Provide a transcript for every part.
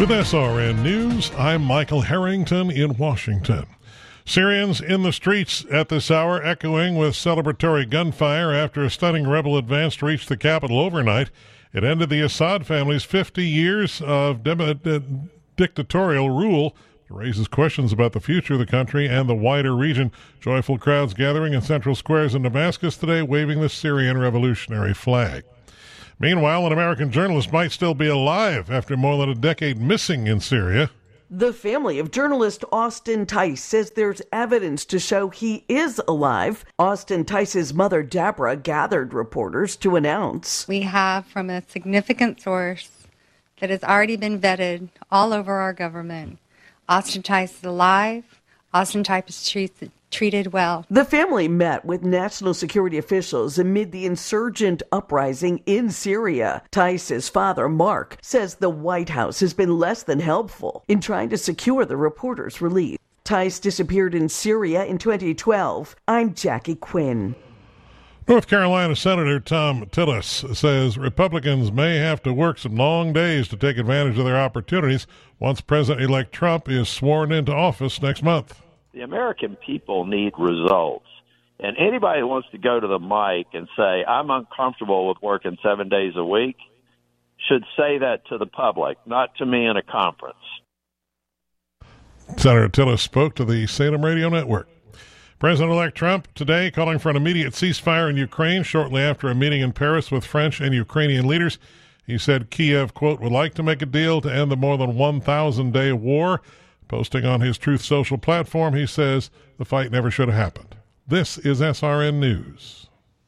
With SRN News, I'm Michael Harrington in Washington. Syrians in the streets at this hour, echoing with celebratory gunfire after a stunning rebel advance reached the capital overnight. It ended the Assad family's 50 years of dictatorial rule. It raises questions about the future of the country and the wider region. Joyful crowds gathering in central squares in Damascus today, waving the Syrian revolutionary flag. Meanwhile, an American journalist might still be alive after more than a decade missing in Syria. The family of journalist Austin Tice says there's evidence to show he is alive. Austin Tice's mother, Deborah, gathered reporters to announce. We have from a significant source that has already been vetted all over our government. Austin Tice is alive. Austin Tice is treated well. The family met with national security officials amid the insurgent uprising in Syria. Tice's father, Mark, says the White House has been less than helpful in trying to secure the reporter's release. Tice disappeared in Syria in 2012. I'm Jackie Quinn. North Carolina Senator Thom Tillis says Republicans may have to work some long days to take advantage of their opportunities once President-elect Trump is sworn into office next month. The American people need results. And anybody who wants to go to the mic and say, I'm uncomfortable with working 7 days a week, should say that to the public, not to me in a conference. Senator Tillis spoke to the Salem Radio Network. President-elect Trump today calling for an immediate ceasefire in Ukraine shortly after a meeting in Paris with French and Ukrainian leaders. He said Kiev, quote, would like to make a deal to end the more than 1,000-day war. Posting on his Truth Social platform, he says the fight never should have happened. This is SRN News.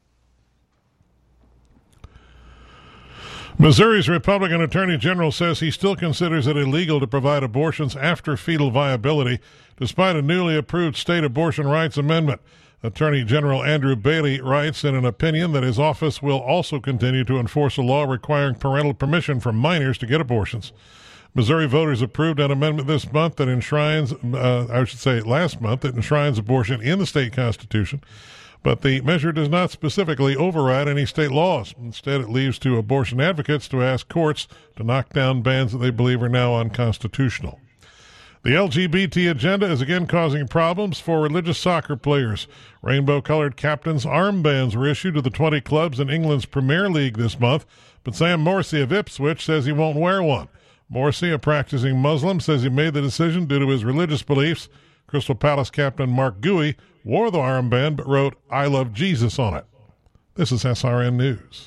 Missouri's Republican Attorney General says he still considers it illegal to provide abortions after fetal viability, despite a newly approved state abortion rights amendment. Attorney General Andrew Bailey writes in an opinion that his office will also continue to enforce a law requiring parental permission for minors to get abortions. Missouri voters approved an amendment this month that enshrines, last month, that enshrines abortion in the state constitution. But the measure does not specifically override any state laws. Instead, it leaves to abortion advocates to ask courts to knock down bans that they believe are now unconstitutional. The LGBT agenda is again causing problems for religious soccer players. Rainbow-colored captains' armbands were issued to the 20 clubs in England's Premier League this month, but Sam Morrissey of Ipswich says he won't wear one. Morrissey, a practicing Muslim, says he made the decision due to his religious beliefs. Crystal Palace captain Mark Gouy wore the armband but wrote, I love Jesus on it. This is SRN News.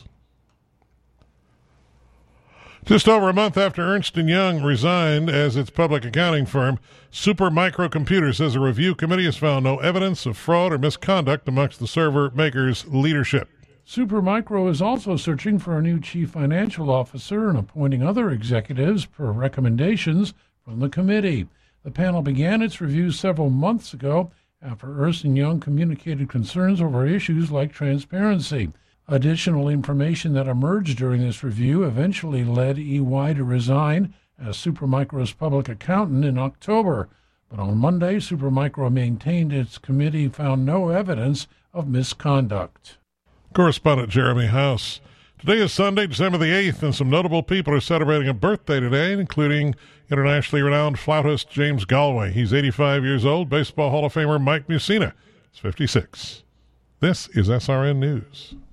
Just over a month after Ernst & Young resigned as its public accounting firm, Supermicro Computer says a review committee has found no evidence of fraud or misconduct amongst the server maker's leadership. Supermicro is also searching for a new chief financial officer and appointing other executives per recommendations from the committee. The panel began its review several months ago after Ernst & Young communicated concerns over issues like transparency. Additional information that emerged during this review eventually led EY to resign as Supermicro's public accountant in October. But on Monday, Supermicro maintained its committee found no evidence of misconduct. Correspondent Jeremy House. Today is Sunday, December the 8th, and some notable people are celebrating a birthday today, including internationally renowned flautist James Galway. He's 85 years old. Baseball Hall of Famer Mike Mussina is 56. This is SRN News.